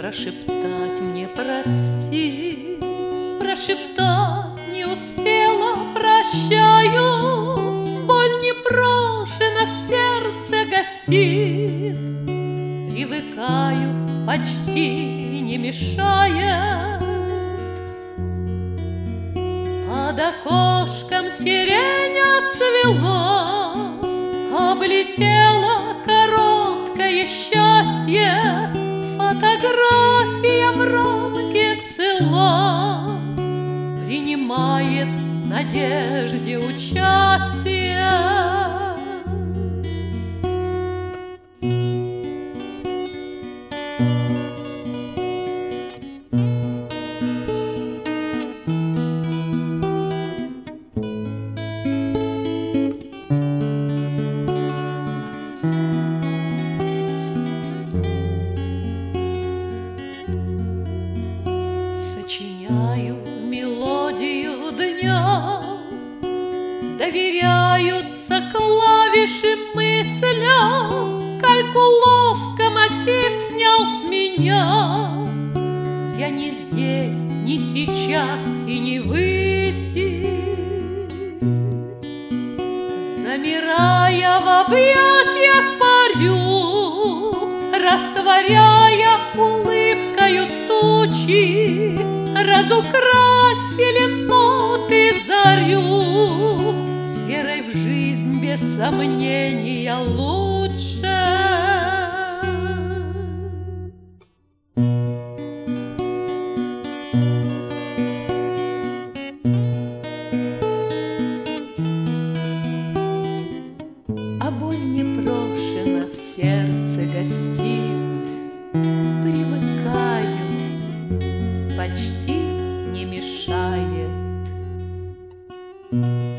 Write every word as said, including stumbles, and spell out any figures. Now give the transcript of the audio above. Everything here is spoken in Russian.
Прошептать мне прости, прошептать не успела, прощаю. Боль непрошена в сердце гостит, привыкаю, почти не мешает. Под окошком сирень отцвела, облетела короткое счастье. Фотография в рамке цела принимает в надежде участие. Сочиняю мелодию дня, доверяются клавиши мыслям. Кальку ловко мотив снял с меня. Я не здесь, не сейчас и не выси, замирая в объятиях парю, растворяя улыбкою тучи. Разукрасили ноты зарю, с верой в жизнь без сомнения лучше. А боль непрошена в сердце гостит, привыкаю, почти не мешает.